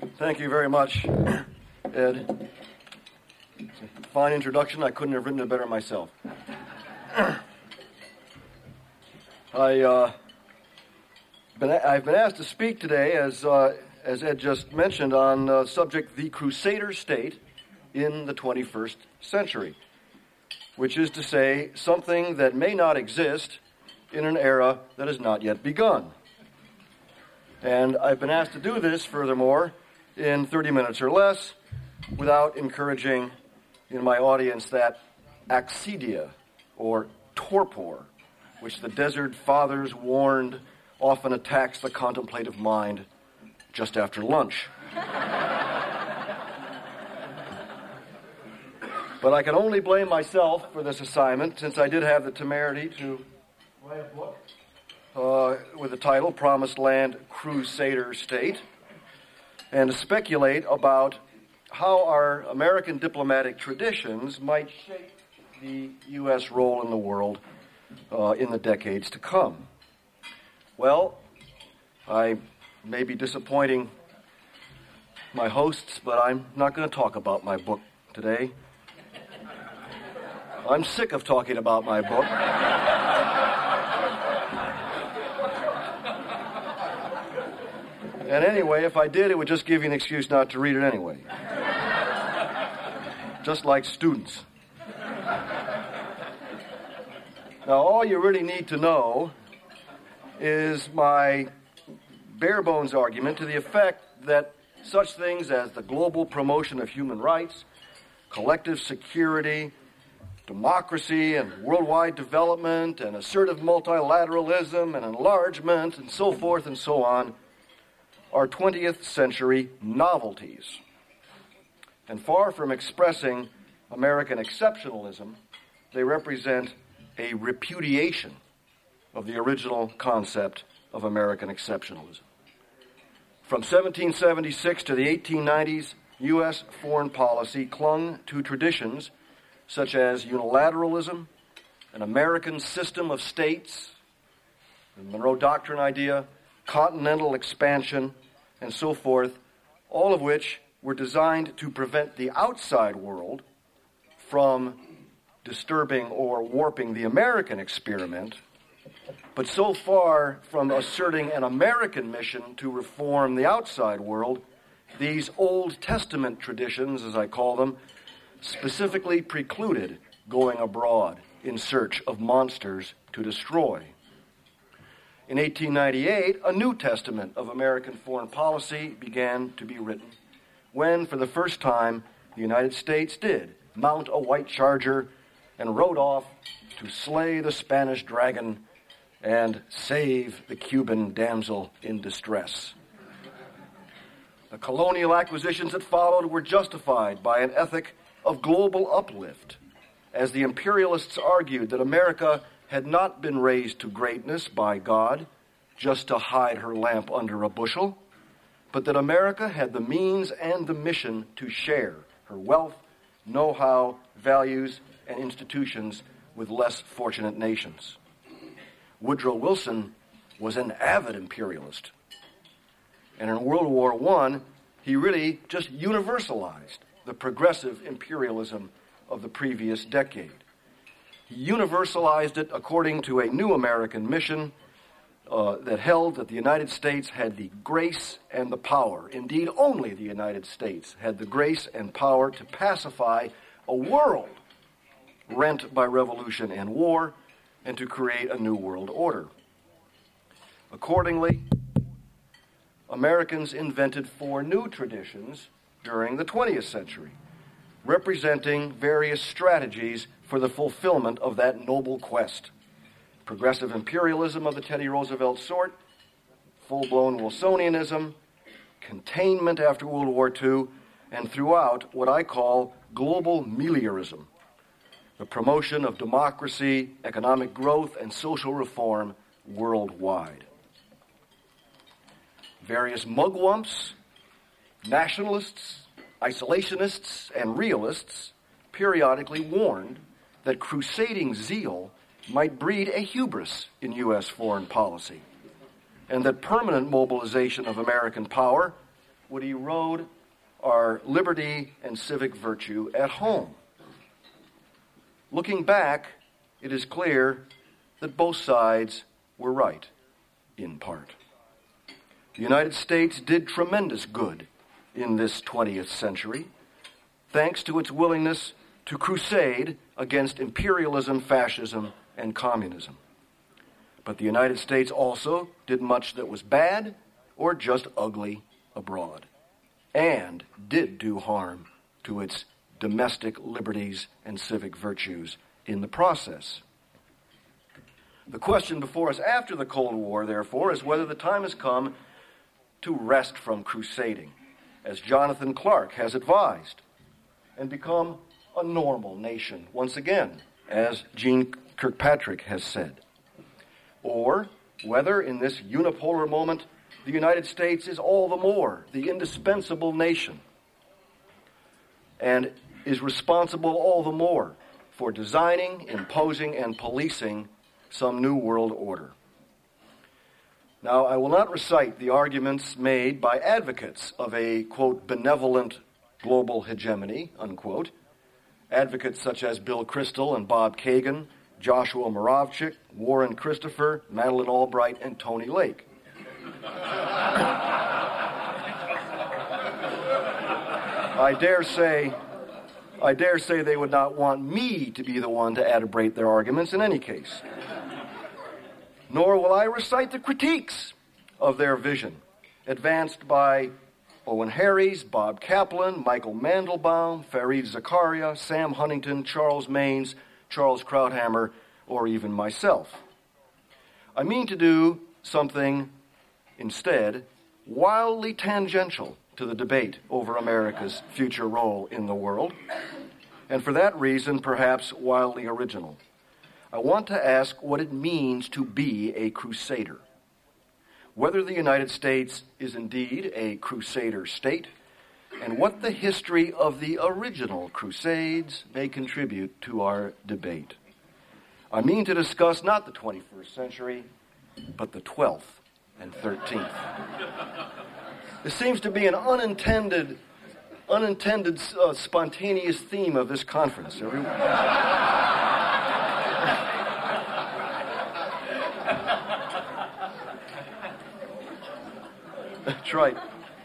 Thank you very much, Ed. Fine introduction. I couldn't have written it better myself. I've been asked to speak today, as Ed just mentioned, on the subject the Crusader state in the 21st century, which is to say something that may not exist in an era that has not yet begun. And I've been asked to do this, furthermore, in 30 minutes or less, without encouraging in my audience that accidia, or torpor, which the Desert Fathers warned often attacks the contemplative mind just after lunch. But I can only blame myself for this assignment, since I did have the temerity to write a book with the title Promised Land Crusader State, and to speculate about how our American diplomatic traditions might shape the U.S. role in the world in the decades to come. Well, I may be disappointing my hosts, but I'm not going to talk about my book today. I'm sick of talking about my book. And anyway, if I did, it would just give you an excuse not to read it anyway. Just like students. Now, all you really need to know is my bare-bones argument to the effect that such things as the global promotion of human rights, collective security, democracy and worldwide development and assertive multilateralism and enlargement and so forth and so on are 20th century novelties. And far from expressing American exceptionalism, they represent a repudiation of the original concept of American exceptionalism. From 1776 to the 1890s, U.S. foreign policy clung to traditions such as unilateralism, an American system of states, the Monroe Doctrine idea, continental expansion, and so forth, all of which were designed to prevent the outside world from disturbing or warping the American experiment, but so far from asserting an American mission to reform the outside world, these Old Testament traditions, as I call them, specifically precluded going abroad in search of monsters to destroy. In 1898, a new testament of American foreign policy began to be written when, for the first time, the United States did mount a white charger and rode off to slay the Spanish dragon and save the Cuban damsel in distress. The colonial acquisitions that followed were justified by an ethic of global uplift, as the imperialists argued that America had not been raised to greatness by God just to hide her lamp under a bushel, but that America had the means and the mission to share her wealth, know-how, values, and institutions with less fortunate nations. Woodrow Wilson was an avid imperialist, and in World War I, he really just universalized the progressive imperialism of the previous decade. He universalized it according to a new American mission that held that the United States had the grace and the power, indeed only the United States had the grace and power to pacify a world rent by revolution and war and to create a new world order. Accordingly, Americans invented 4 new traditions during the 20th century, representing various strategies for the fulfillment of that noble quest. Progressive imperialism of the Teddy Roosevelt sort, full-blown Wilsonianism, containment after World War II, and throughout what I call global meliorism, the promotion of democracy, economic growth, and social reform worldwide. Various mugwumps, nationalists, isolationists, and realists periodically warned that crusading zeal might breed a hubris in U.S. foreign policy, and that permanent mobilization of American power would erode our liberty and civic virtue at home. Looking back, it is clear that both sides were right, in part. The United States did tremendous good in this 20th century, thanks to its willingness to crusade against imperialism, fascism, and communism. But the United States also did much that was bad or just ugly abroad, and did do harm to its domestic liberties and civic virtues in the process. The question before us after the Cold War, therefore, is whether the time has come to rest from crusading, as Jonathan Clark has advised, and become a normal nation once again, as Jeane Kirkpatrick has said. Or whether in this unipolar moment the United States is all the more the indispensable nation and is responsible all the more for designing, imposing, and policing some new world order. Now, I will not recite the arguments made by advocates of a, quote, benevolent global hegemony, unquote, advocates such as Bill Kristol and Bob Kagan, Joshua Moravchik, Warren Christopher, Madeleine Albright, and Tony Lake. I dare say they would not want me to be the one to adumbrate their arguments in any case. Nor will I recite the critiques of their vision, advanced by Owen Harries, Bob Kaplan, Michael Mandelbaum, Fareed Zakaria, Sam Huntington, Charles Maynes, Charles Krauthammer, or even myself. I mean to do something instead wildly tangential to the debate over America's future role in the world, and for that reason, perhaps wildly original. I want to ask what it means to be a crusader, whether the United States is indeed a crusader state, and what the history of the original Crusades may contribute to our debate. I mean to discuss not the 21st century, but the 12th and 13th. This seems to be an unintended spontaneous theme of this conference. That's right.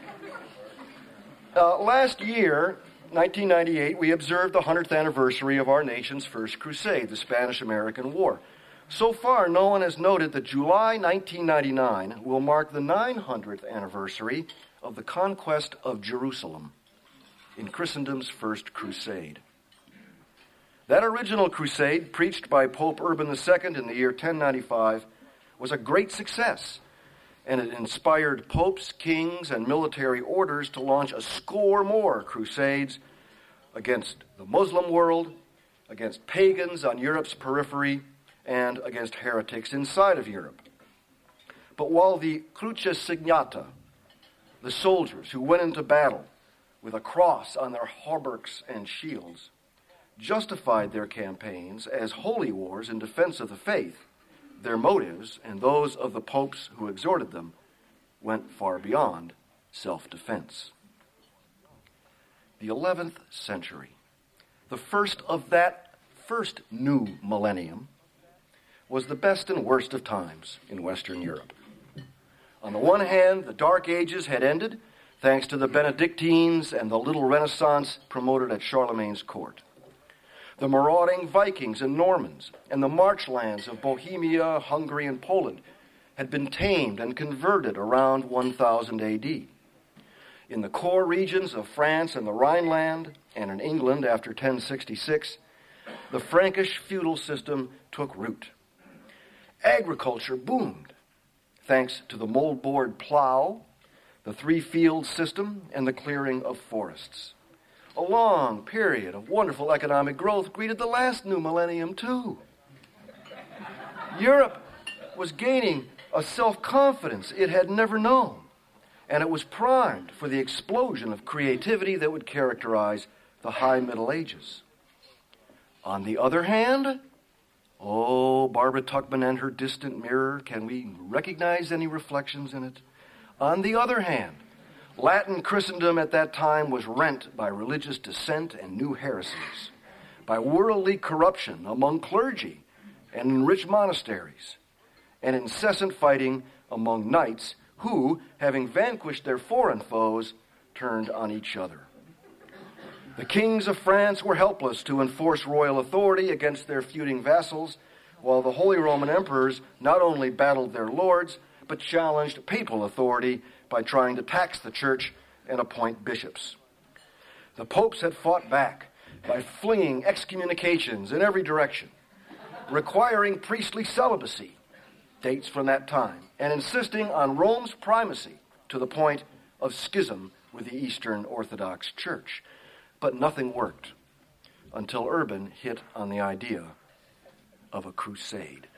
Last year, 1998, we observed the 100th anniversary of our nation's first crusade, the Spanish-American War. So far, no one has noted that July 1999 will mark the 900th anniversary of the conquest of Jerusalem in Christendom's first crusade. That original crusade, preached by Pope Urban II in the year 1095, was a great success, and it inspired popes, kings, and military orders to launch a score more crusades against the Muslim world, against pagans on Europe's periphery, and against heretics inside of Europe. But while the cruces signata, the soldiers who went into battle with a cross on their hauberks and shields, justified their campaigns as holy wars in defense of the faith, their motives and those of the popes who exhorted them went far beyond self-defense. The 11th century, the first of that first new millennium, was the best and worst of times in Western Europe. On the one hand, the Dark Ages had ended thanks to the Benedictines and the little Renaissance promoted at Charlemagne's court. The marauding Vikings and Normans and the marchlands of Bohemia, Hungary, and Poland had been tamed and converted around 1000 AD. In the core regions of France and the Rhineland, and in England after 1066, the Frankish feudal system took root. Agriculture boomed, thanks to the moldboard plow, the three-field system, and the clearing of forests. A long period of wonderful economic growth greeted the last new millennium, too. Europe was gaining a self-confidence it had never known, and it was primed for the explosion of creativity that would characterize the High Middle Ages. On the other hand, Barbara Tuchman and her distant mirror, can we recognize any reflections in it? On the other hand, Latin Christendom at that time was rent by religious dissent and new heresies, by worldly corruption among clergy and in rich monasteries, and incessant fighting among knights who, having vanquished their foreign foes, turned on each other. The kings of France were helpless to enforce royal authority against their feuding vassals, while the Holy Roman emperors not only battled their lords, but challenged papal authority by trying to tax the church and appoint bishops. The popes had fought back by flinging excommunications in every direction, requiring priestly celibacy, dates from that time, and insisting on Rome's primacy to the point of schism with the Eastern Orthodox Church. But nothing worked until Urban hit on the idea of a crusade.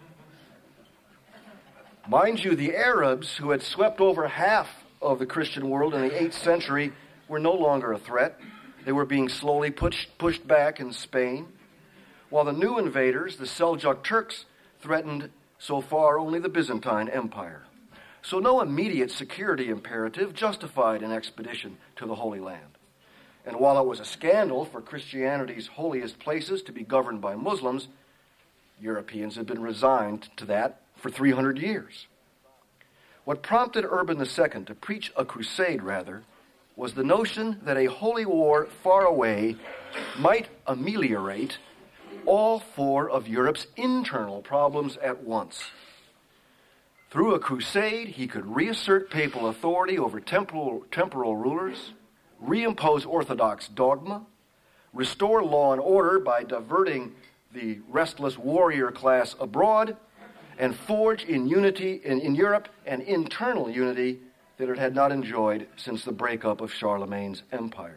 Mind you, the Arabs, who had swept over half of the Christian world in the 8th century, were no longer a threat. They were being slowly pushed back in Spain, while the new invaders, the Seljuk Turks, threatened so far only the Byzantine Empire. So no immediate security imperative justified an expedition to the Holy Land. And while it was a scandal for Christianity's holiest places to be governed by Muslims, Europeans had been resigned to that for 300 years. What prompted Urban II to preach a crusade, rather, was the notion that a holy war far away might ameliorate all 4 of Europe's internal problems at once. Through a crusade, he could reassert papal authority over temporal rulers, reimpose Orthodox dogma, restore law and order by diverting the restless warrior class abroad, and forge in unity in Europe an internal unity that it had not enjoyed since the breakup of Charlemagne's empire.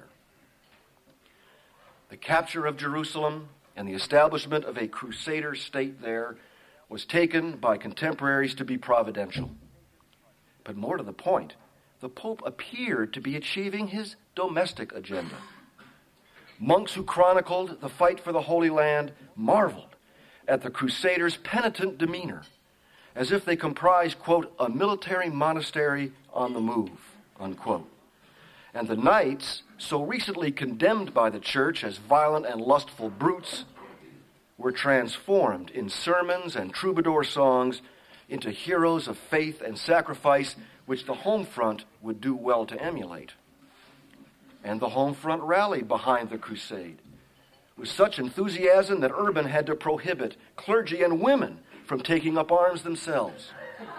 The capture of Jerusalem and the establishment of a crusader state there was taken by contemporaries to be providential. But more to the point, the Pope appeared to be achieving his domestic agenda. Monks who chronicled the fight for the Holy Land marveled at the crusaders' penitent demeanor, as if they comprised, quote, a military monastery on the move, unquote. And the knights, so recently condemned by the church as violent and lustful brutes, were transformed in sermons and troubadour songs into heroes of faith and sacrifice, which the home front would do well to emulate. And the home front rallied behind the crusade with such enthusiasm that Urban had to prohibit clergy and women from taking up arms themselves.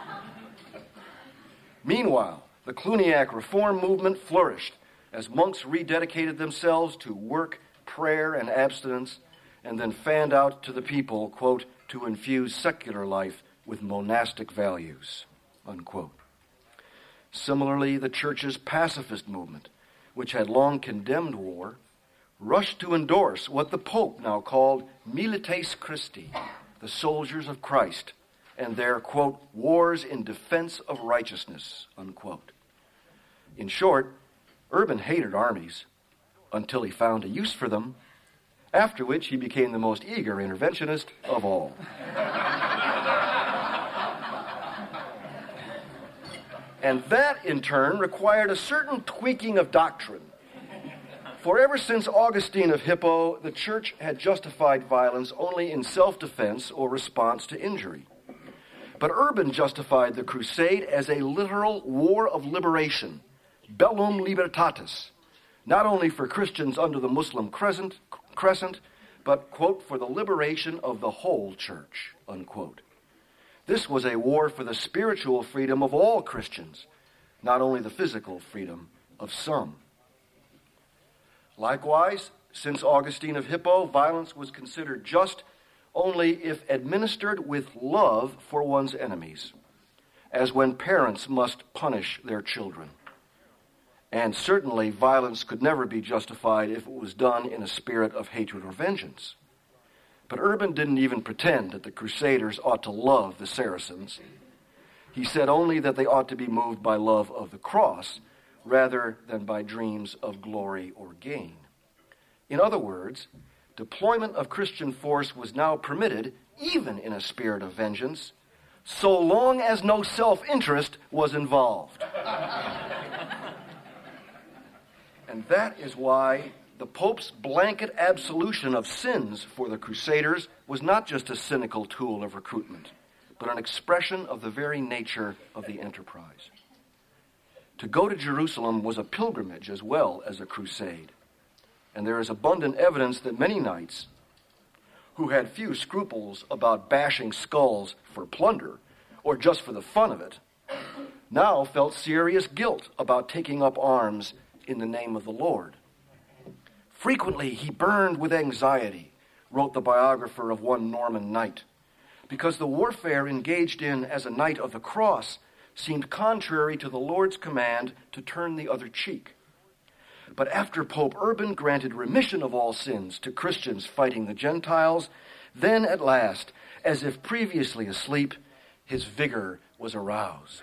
Meanwhile, the Cluniac reform movement flourished as monks rededicated themselves to work, prayer, and abstinence, and then fanned out to the people, quote, to infuse secular life with monastic values, unquote. Similarly, the church's pacifist movement, which had long condemned war, rushed to endorse what the Pope now called Milites Christi, the soldiers of Christ, and their, quote, wars in defense of righteousness, unquote. In short, Urban hated armies until he found a use for them, after which he became the most eager interventionist of all. And that, in turn, required a certain tweaking of doctrine. For ever since Augustine of Hippo, the church had justified violence only in self-defense or response to injury. But Urban justified the crusade as a literal war of liberation, bellum libertatis, not only for Christians under the Muslim crescent, but, quote, for the liberation of the whole church, unquote. This was a war for the spiritual freedom of all Christians, not only the physical freedom of some. Likewise, since Augustine of Hippo, violence was considered just only if administered with love for one's enemies, as when parents must punish their children. And certainly violence could never be justified if it was done in a spirit of hatred or vengeance. But Urban didn't even pretend that the Crusaders ought to love the Saracens. He said only that they ought to be moved by love of the cross rather than by dreams of glory or gain. In other words, deployment of Christian force was now permitted, even in a spirit of vengeance, so long as no self-interest was involved. And that is why the Pope's blanket absolution of sins for the Crusaders was not just a cynical tool of recruitment, but an expression of the very nature of the enterprise. To go to Jerusalem was a pilgrimage as well as a crusade. And there is abundant evidence that many knights, who had few scruples about bashing skulls for plunder or just for the fun of it, now felt serious guilt about taking up arms in the name of the Lord. Frequently he burned with anxiety, wrote the biographer of one Norman knight, because the warfare engaged in as a knight of the cross seemed contrary to the Lord's command to turn the other cheek. But after Pope Urban granted remission of all sins to Christians fighting the Gentiles, then at last, as if previously asleep, his vigor was aroused.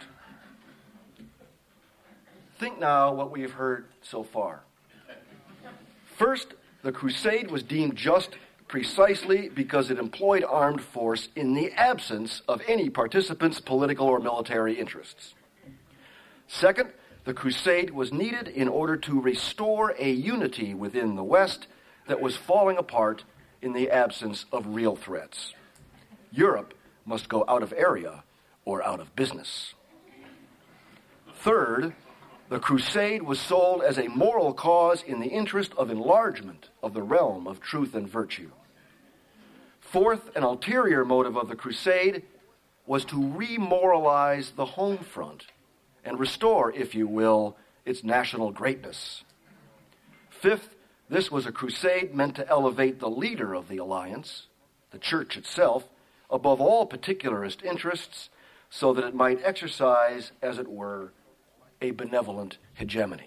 Think now what we have heard so far. First, the crusade was deemed just precisely because it employed armed force in the absence of any participants' political or military interests. Second, the crusade was needed in order to restore a unity within the West that was falling apart in the absence of real threats. Europe must go out of area or out of business. Third, the crusade was sold as a moral cause in the interest of enlargement of the realm of truth and virtue. Fourth, an ulterior motive of the crusade was to remoralize the home front and restore, if you will, its national greatness. Fifth, this was a crusade meant to elevate the leader of the alliance, the church itself, above all particularist interests, so that it might exercise, as it were, a benevolent hegemony.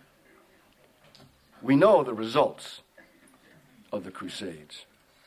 We know the results of the Crusades.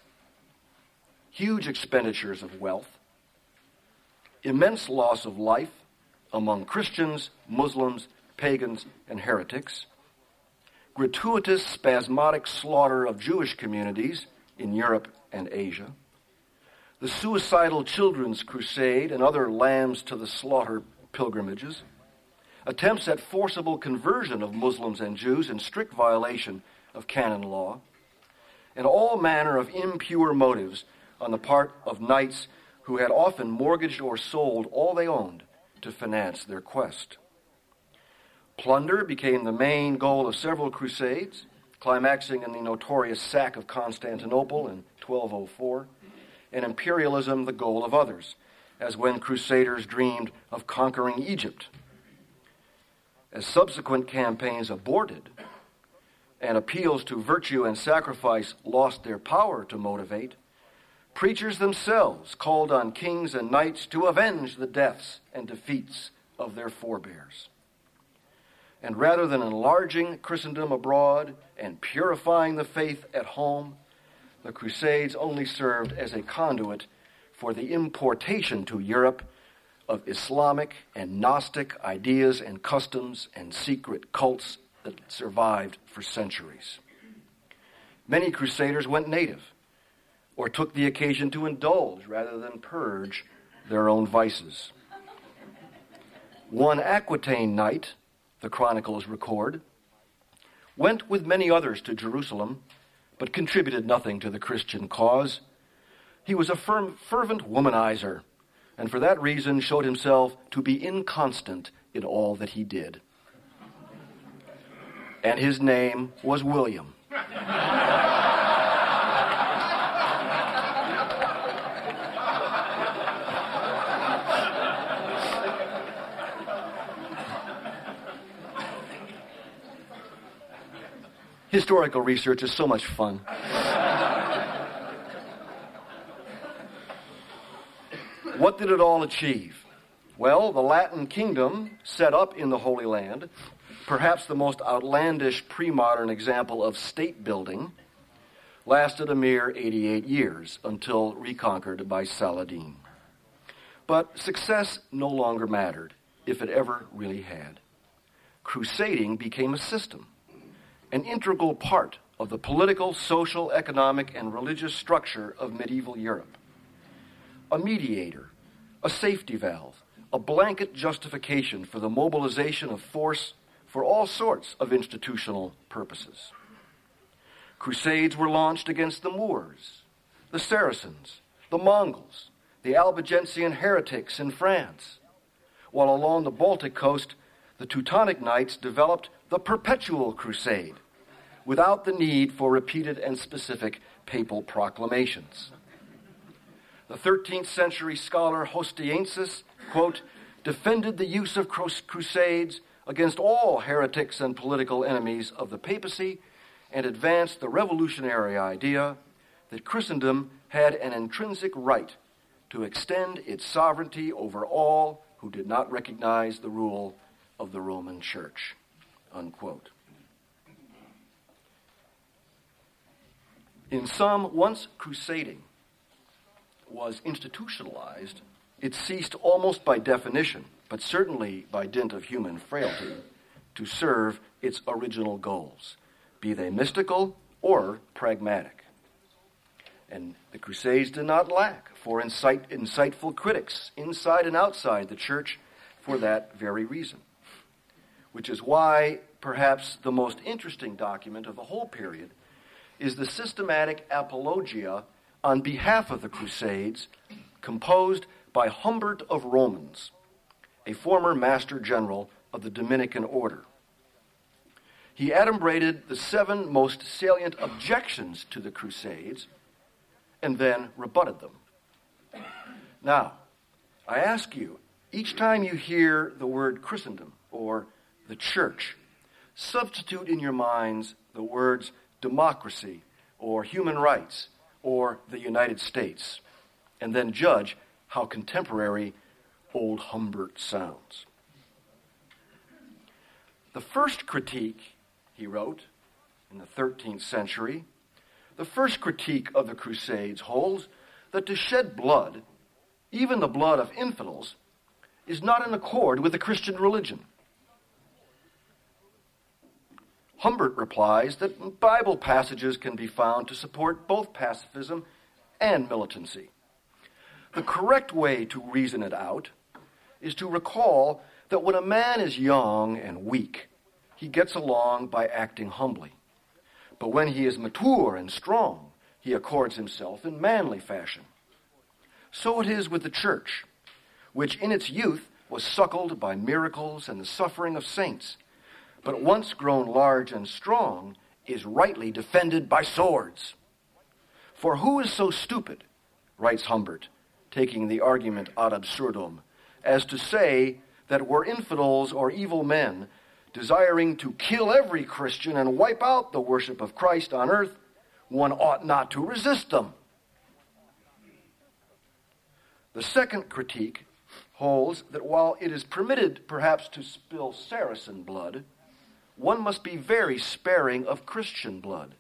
Huge expenditures of wealth, immense loss of life among Christians, Muslims, pagans, and heretics, gratuitous spasmodic slaughter of Jewish communities in Europe and Asia, the suicidal children's crusade and other lambs to the slaughter pilgrimages, attempts at forcible conversion of Muslims and Jews in strict violation of canon law, and all manner of impure motives on the part of knights who had often mortgaged or sold all they owned to finance their quest. Plunder became the main goal of several crusades, climaxing in the notorious sack of Constantinople in 1204, and imperialism the goal of others, as when crusaders dreamed of conquering Egypt. As subsequent campaigns aborted and appeals to virtue and sacrifice lost their power to motivate, preachers themselves called on kings and knights to avenge the deaths and defeats of their forebears. And rather than enlarging Christendom abroad and purifying the faith at home, the Crusades only served as a conduit for the importation to Europe of Islamic and Gnostic ideas and customs and secret cults that survived for centuries. Many crusaders went native or took the occasion to indulge rather than purge their own vices. One Aquitaine knight, the chronicles record, went with many others to Jerusalem, but contributed nothing to the Christian cause. He was a fervent womanizer, and for that reason showed himself to be inconstant in all that he did. And his name was William. Historical research is so much fun. What did it all achieve? Well, the Latin kingdom set up in the Holy Land, perhaps the most outlandish pre-modern example of state building, lasted a mere 88 years until reconquered by Saladin. But success no longer mattered, if it ever really had. Crusading became a system, an integral part of the political, social, economic, and religious structure of medieval Europe. A mediator, a safety valve, a blanket justification for the mobilization of force for all sorts of institutional purposes. Crusades were launched against the Moors, the Saracens, the Mongols, the Albigensian heretics in France, while along the Baltic coast, the Teutonic Knights developed the Perpetual Crusade, without the need for repeated and specific papal proclamations. The 13th century scholar Hostiensis, quote, defended the use of crusades against all heretics and political enemies of the papacy and advanced the revolutionary idea that Christendom had an intrinsic right to extend its sovereignty over all who did not recognize the rule of the Roman Church, unquote. In sum, once crusading was institutionalized, it ceased almost by definition, but certainly by dint of human frailty, to serve its original goals, be they mystical or pragmatic. And the Crusades did not lack for insightful critics inside and outside the church for that very reason, which is why perhaps the most interesting document of the whole period is the systematic apologia on behalf of the Crusades composed by Humbert of Romans, a former master general of the Dominican order. He adumbrated the 7 most salient objections to the Crusades and then rebutted them. Now, I ask you, each time you hear the word Christendom or the church, substitute in your minds the words democracy or human rights or the United States, and then judge how contemporary old Humbert sounds. The first critique, he wrote in the 13th century, the first critique of the Crusades holds that to shed blood, even the blood of infidels, is not in accord with the Christian religion. Humbert replies that Bible passages can be found to support both pacifism and militancy. The correct way to reason it out is to recall that when a man is young and weak, he gets along by acting humbly. But when he is mature and strong, he accords himself in manly fashion. So it is with the church, which in its youth was suckled by miracles and the suffering of saints, but once grown large and strong, is rightly defended by swords. For who is so stupid, writes Humbert, taking the argument ad absurdum, as to say that were infidels or evil men desiring to kill every Christian and wipe out the worship of Christ on earth, one ought not to resist them. The second critique holds that while it is permitted perhaps to spill Saracen blood, one must be very sparing of Christian blood.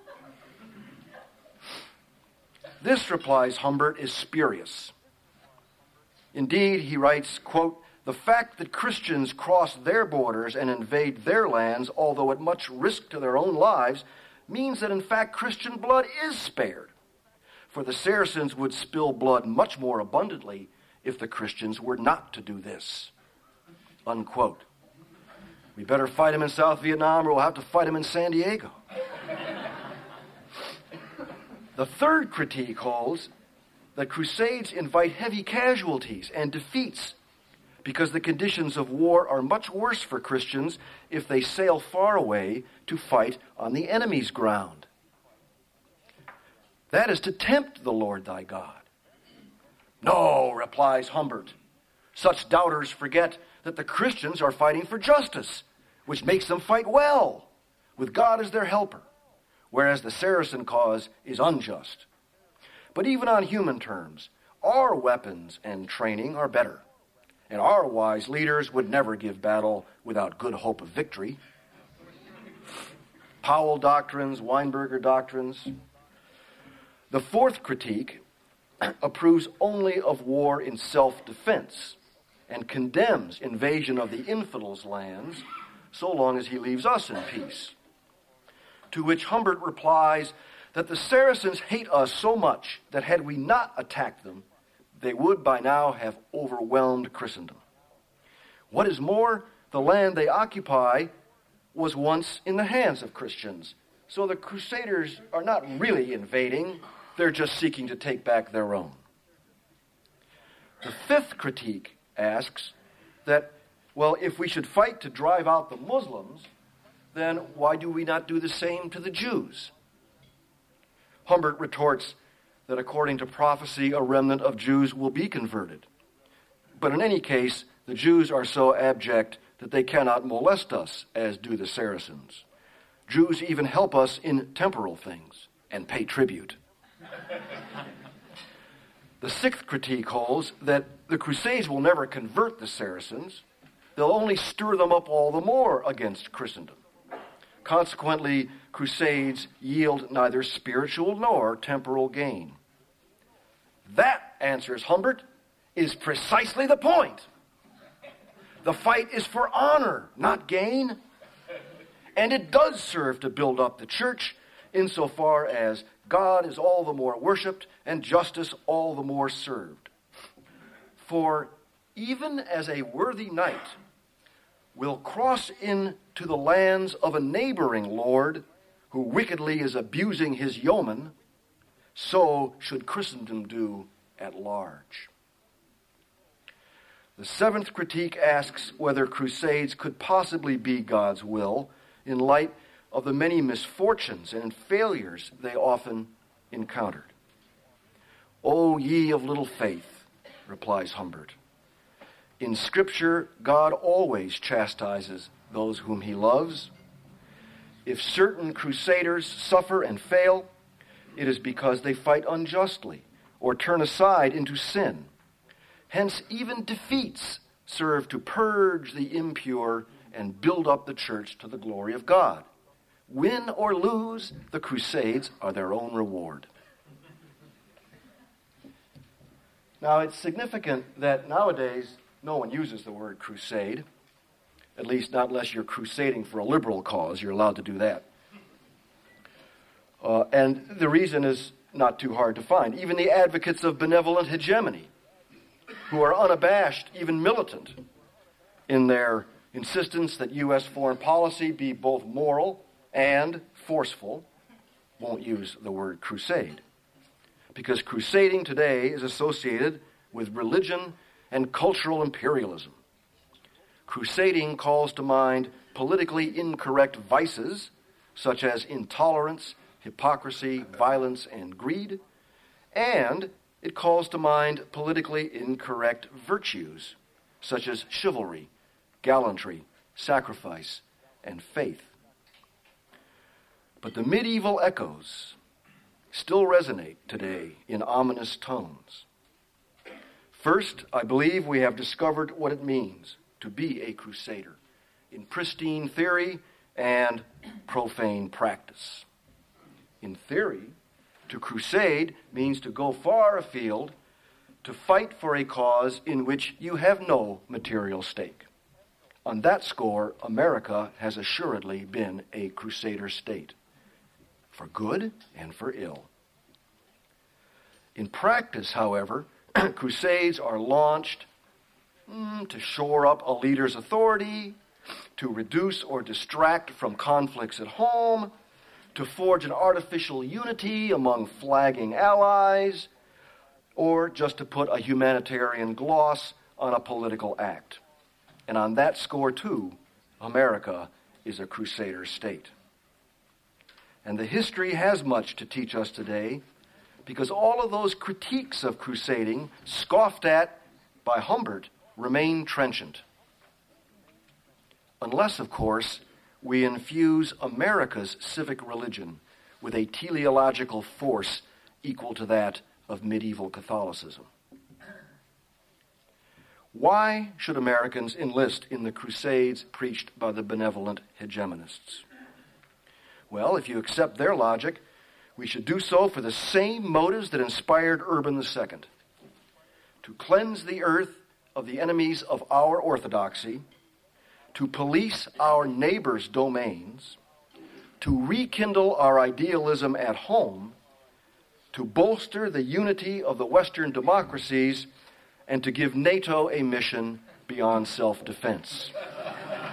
This, replies Humbert, is spurious. Indeed, he writes, quote, the fact that Christians cross their borders and invade their lands, although at much risk to their own lives, means that in fact Christian blood is spared. For the Saracens would spill blood much more abundantly if the Christians were not to do this. Unquote. We better fight them in South Vietnam or we'll have to fight them in San Diego. The third critique holds that crusades invite heavy casualties and defeats because the conditions of war are much worse for Christians if they sail far away to fight on the enemy's ground. That is to tempt the Lord thy God. No, replies Humbert. Such doubters forget that the Christians are fighting for justice, which makes them fight well, with God as their helper, whereas the Saracen cause is unjust. But even on human terms, our weapons and training are better, and our wise leaders would never give battle without good hope of victory. Powell doctrines, Weinberger doctrines. The fourth critique approves only of war in self-defense and condemns invasion of the infidels' lands so long as he leaves us in peace. To which Humbert replies that the Saracens hate us so much that had we not attacked them, they would by now have overwhelmed Christendom. What is more, the land they occupy was once in the hands of Christians. So the Crusaders are not really invading, they're just seeking to take back their own. The fifth critique asks that, well, if we should fight to drive out the Muslims, then why do we not do the same to the Jews? Humbert retorts that according to prophecy, a remnant of Jews will be converted. But in any case, the Jews are so abject that they cannot molest us, as do the Saracens. Jews even help us in temporal things and pay tribute. The sixth critique holds that the Crusades will never convert the Saracens. They'll only stir them up all the more against Christendom. Consequently, Crusades yield neither spiritual nor temporal gain. That, answers Humbert, is precisely the point. The fight is for honor, not gain. And it does serve to build up the church insofar as God is all the more worshipped and justice all the more served. For even as a worthy knight will cross into the lands of a neighboring lord who wickedly is abusing his yeoman, so should Christendom do at large. The seventh critique asks whether Crusades could possibly be God's will in light of the many misfortunes and failures they often encountered. O ye of little faith, replies Humbert. In Scripture, God always chastises those whom he loves. If certain crusaders suffer and fail, it is because they fight unjustly or turn aside into sin. Hence, even defeats serve to purge the impure and build up the church to the glory of God. Win or lose, the Crusades are their own reward. Now, it's significant that nowadays no one uses the word crusade, at least not unless you're crusading for a liberal cause. You're allowed to do that. And the reason is not too hard to find. Even the advocates of benevolent hegemony, who are unabashed, even militant, in their insistence that U.S. foreign policy be both moral and forceful, won't use the word crusade. Because crusading today is associated with religion and cultural imperialism. Crusading calls to mind politically incorrect vices, such as intolerance, hypocrisy, violence, and greed, and it calls to mind politically incorrect virtues, such as chivalry, gallantry, sacrifice, and faith. But the medieval echoes still resonate today in ominous tones. First, I believe we have discovered what it means to be a crusader in pristine theory and profane practice. In theory, to crusade means to go far afield to fight for a cause in which you have no material stake. On that score, America has assuredly been a crusader state, for good and for ill. In practice, however, crusades are launched to shore up a leader's authority, to reduce or distract from conflicts at home, to forge an artificial unity among flagging allies, or just to put a humanitarian gloss on a political act. And on that score, too, America is a crusader state. And the history has much to teach us today, because all of those critiques of crusading, scoffed at by Humbert, remain trenchant. Unless, of course, we infuse America's civic religion with a teleological force equal to that of medieval Catholicism. Why should Americans enlist in the crusades preached by the benevolent hegemonists? Well, if you accept their logic, we should do so for the same motives that inspired Urban II: to cleanse the earth of the enemies of our orthodoxy, to police our neighbors' domains, to rekindle our idealism at home, to bolster the unity of the Western democracies, and to give NATO a mission beyond self-defense.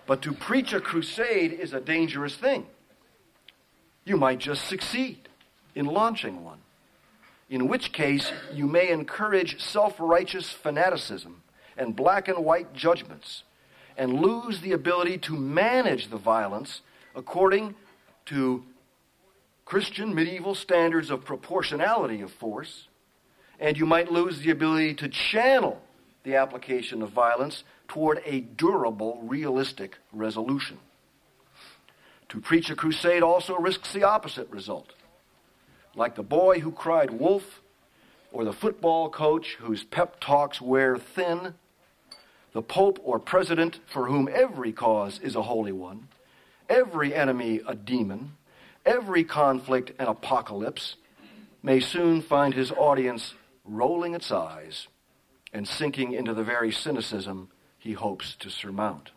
But to preach a crusade is a dangerous thing. You might just succeed in launching one, in which case you may encourage self-righteous fanaticism and black and white judgments and lose the ability to manage the violence according to Christian medieval standards of proportionality of force, and you might lose the ability to channel the application of violence toward a durable, realistic resolution. To preach a crusade also risks the opposite result. Like the boy who cried wolf, or the football coach whose pep talks wear thin, the pope or president for whom every cause is a holy one, every enemy a demon, every conflict an apocalypse, may soon find his audience rolling its eyes and sinking into the very cynicism he hopes to surmount.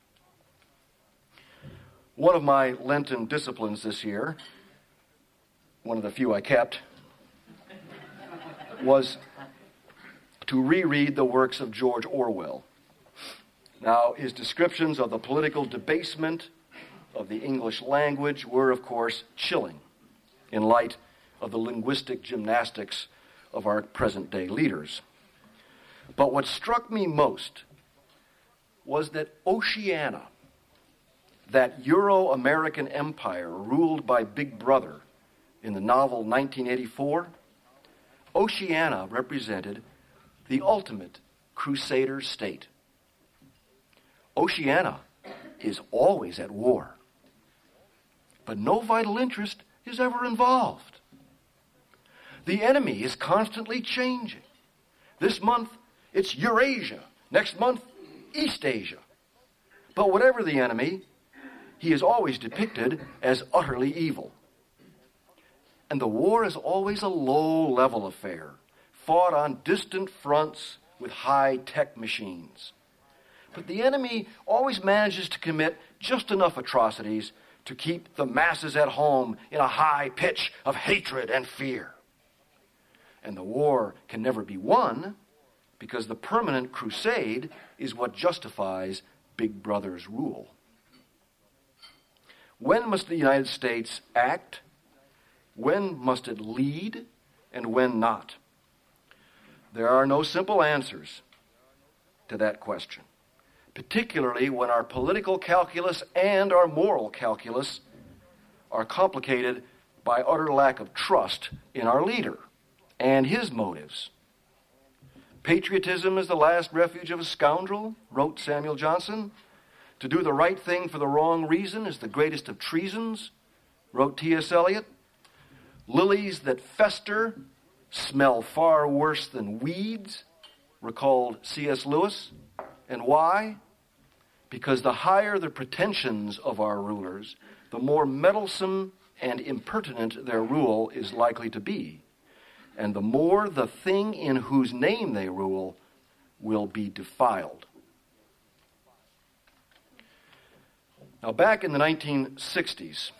One of my Lenten disciplines this year, one of the few I kept, was to reread the works of George Orwell. Now, his descriptions of the political debasement of the English language were, of course, chilling in light of the linguistic gymnastics of our present-day leaders. But what struck me most was that Oceania, that Euro-American empire ruled by Big Brother in the novel 1984, Oceania represented the ultimate crusader state. Oceania is always at war, but no vital interest is ever involved. The enemy is constantly changing. This month, it's Eurasia. Next month, East Asia. But whatever the enemy, he is always depicted as utterly evil. And the war is always a low-level affair, fought on distant fronts with high-tech machines. But the enemy always manages to commit just enough atrocities to keep the masses at home in a high pitch of hatred and fear. And the war can never be won because the permanent crusade is what justifies Big Brother's rule. When must the United States act? When must it lead? And when not? There are no simple answers to that question, particularly when our political calculus and our moral calculus are complicated by utter lack of trust in our leader and his motives. Patriotism is the last refuge of a scoundrel, wrote Samuel Johnson. To do the right thing for the wrong reason is the greatest of treasons, wrote T.S. Eliot. Lilies that fester smell far worse than weeds, recalled C.S. Lewis. And why? Because the higher the pretensions of our rulers, the more meddlesome and impertinent their rule is likely to be, and the more the thing in whose name they rule will be defiled. Now, back in the 1960s,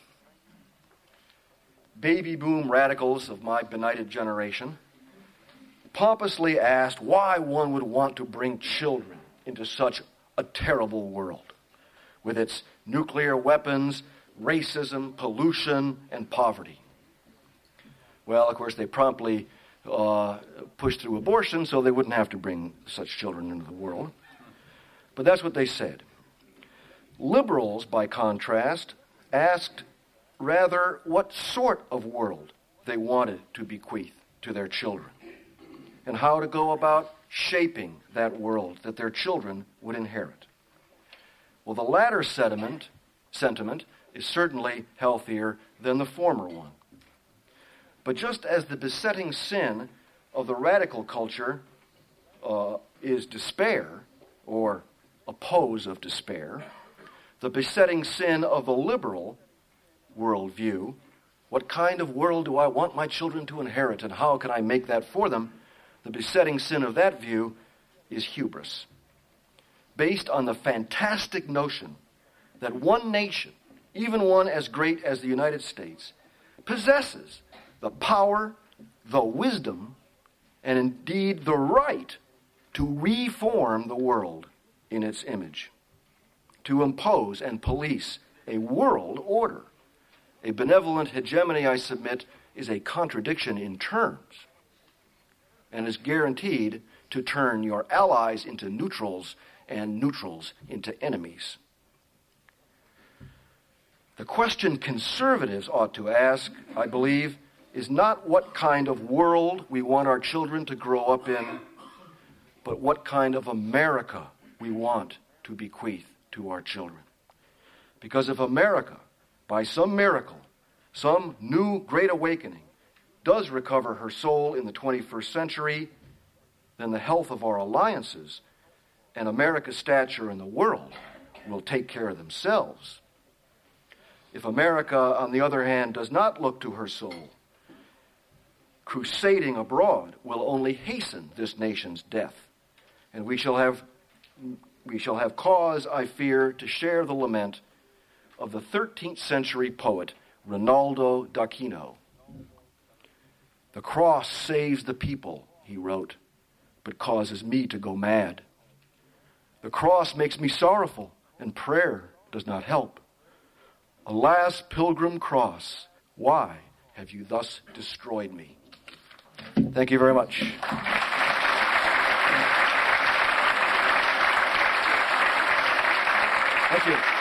baby boom radicals of my benighted generation pompously asked why one would want to bring children into such a terrible world with its nuclear weapons, racism, pollution, and poverty. Well, of course, they promptly pushed through abortion so they wouldn't have to bring such children into the world. But that's what they said. Liberals, by contrast, asked rather what sort of world they wanted to bequeath to their children and how to go about shaping that world that their children would inherit. Well, the latter sentiment is certainly healthier than the former one. But just as the besetting sin of the radical culture is despair, or a pose of despair, the besetting sin of the liberal worldview, what kind of world do I want my children to inherit and how can I make that for them? The besetting sin of that view is hubris, based on the fantastic notion that one nation, even one as great as the United States, possesses the power, the wisdom, and indeed the right to reform the world in its image. to impose and police a world order. A benevolent hegemony, I submit, is a contradiction in terms and is guaranteed to turn your allies into neutrals and neutrals into enemies. The question conservatives ought to ask, I believe, is not what kind of world we want our children to grow up in, but what kind of America we want to bequeath to our children. Because if America, by some miracle, some new great awakening, does recover her soul in the 21st century, then the health of our alliances and America's stature in the world will take care of themselves. If America, on the other hand, does not look to her soul, crusading abroad will only hasten this nation's death, and we shall have cause, I fear, to share the lament of the 13th century poet Rinaldo d'Aquino. "The cross saves the people," he wrote, "but causes me to go mad. The cross makes me sorrowful, and prayer does not help. Alas, pilgrim cross, why have you thus destroyed me?" Thank you very much. Thank you.